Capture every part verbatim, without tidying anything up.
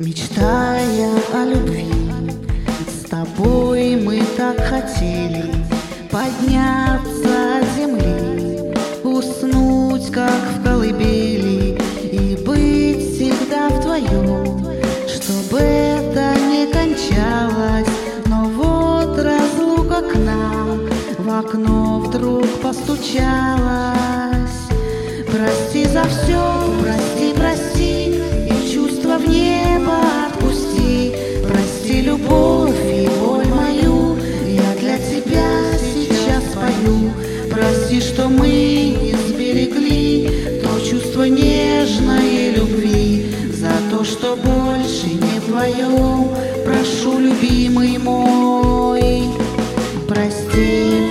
Мечтая о любви, с тобой мы так хотели подняться от земли, уснуть, как в колыбели, и быть всегда вдвоем, чтобы это не кончалось. Но вот разлука к нам в окно вдруг постучалась. Прости за все, прости, прости, и чувства в небо отпусти. Прости любовь и боль мою, я для тебя сейчас пою. Прости, что мы не сберегли то чувство нежной любви. За то, что больше не вдвоем, прошу, любимый мой, прости.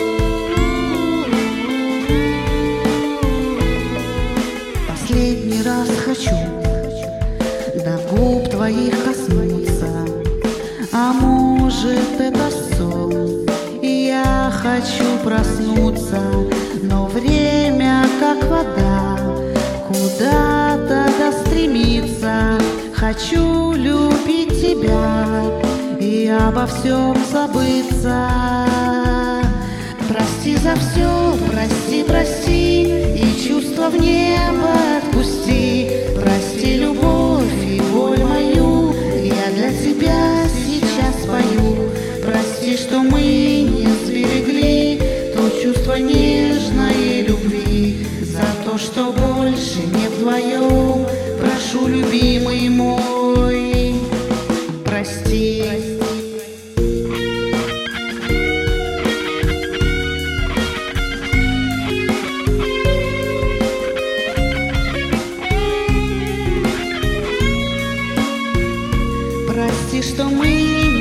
Последний раз хочу до губ твоих коснуться, а может это сон, и я хочу проснуться. Но время как вода куда-то достремится. Хочу любить тебя и обо всем забыться. Прости за все, прости, прости, и чувства в небо отпусти. Прости любовь и боль мою, я для тебя сейчас пою. Прости, что мы не сберегли то чувство нежной любви. За то, что больше не вдвоем, прошу, любимый мой, прости. Прости, что мы